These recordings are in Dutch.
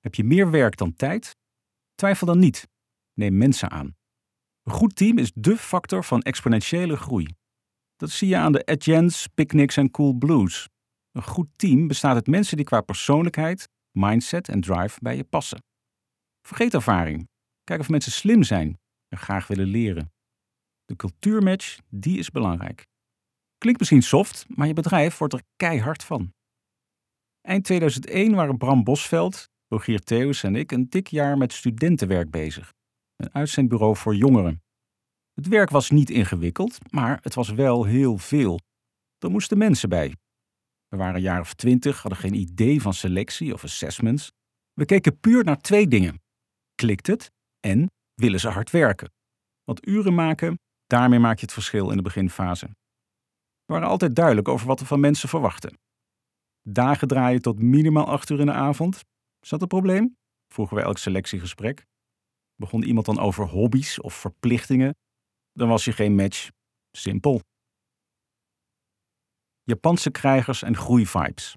Heb je meer werk dan tijd? Twijfel dan niet. Neem mensen aan. Een goed team is dé factor van exponentiële groei. Dat zie je aan de Agents, Picnics en Coolblues. Een goed team bestaat uit mensen die qua persoonlijkheid, mindset en drive bij je passen. Vergeet ervaring. Kijk of mensen slim zijn en graag willen leren. De cultuurmatch, die is belangrijk. Klinkt misschien soft, maar je bedrijf wordt er keihard van. Eind 2001 waren Bram Bosveld, Rogier Theus en ik een dik jaar met studentenwerk bezig. Een uitzendbureau voor jongeren. Het werk was niet ingewikkeld, maar het was wel heel veel. Er moesten mensen bij. We waren een jaar of 20, hadden geen idee van selectie of assessments. We keken puur naar 2 dingen. Klikt het en willen ze hard werken? Want uren maken, daarmee maak je het verschil in de beginfase. We waren altijd duidelijk over wat we van mensen verwachten. Dagen draaien tot minimaal 8 uur in de avond. Is dat een probleem? Vroegen we elk selectiegesprek. Begon iemand dan over hobby's of verplichtingen? Dan was je geen match. Simpel. Japanse krijgers en groeivibes.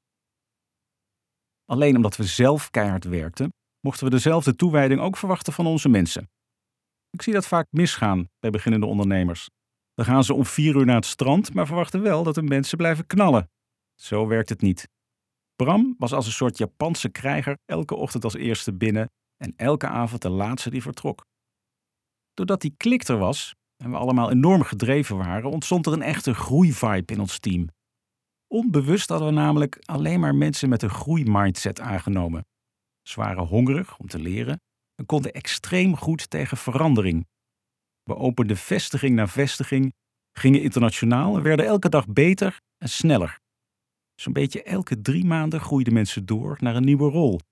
Alleen omdat we zelf keihard werkten, mochten we dezelfde toewijding ook verwachten van onze mensen. Ik zie dat vaak misgaan bij beginnende ondernemers. Dan gaan ze om 4 uur naar het strand, maar verwachten wel dat de mensen blijven knallen. Zo werkt het niet. Bram was als een soort Japanse krijger elke ochtend als eerste binnen en elke avond de laatste die vertrok. Doordat die klik er was en we allemaal enorm gedreven waren, ontstond er een echte groeivibe in ons team. Onbewust hadden we namelijk alleen maar mensen met een groeimindset aangenomen. Ze waren hongerig om te leren en konden extreem goed tegen verandering. We openden vestiging na vestiging, gingen internationaal en werden elke dag beter en sneller. Zo'n beetje elke 3 maanden groeiden mensen door naar een nieuwe rol.